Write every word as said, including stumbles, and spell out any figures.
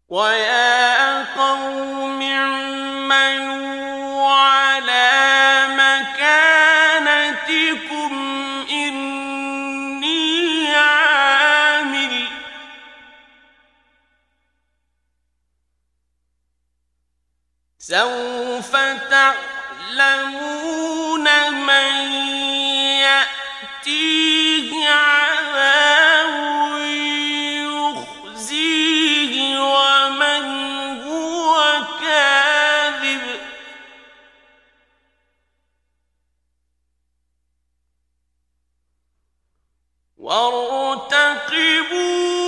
وَيَا قَوْمِ اعْمَلُوا عَلَىٰ مَكَانَتِكُمْ إِنِّي عَامِلٌ ۖ سَوْفَ تَعْلَمُونَ مَن يَأْتِيهِ عَذَابٌ يُخْزِيهِ وَمَنْ هُوَ كَاذِبٌ ۖ وَارْتَقِبُوا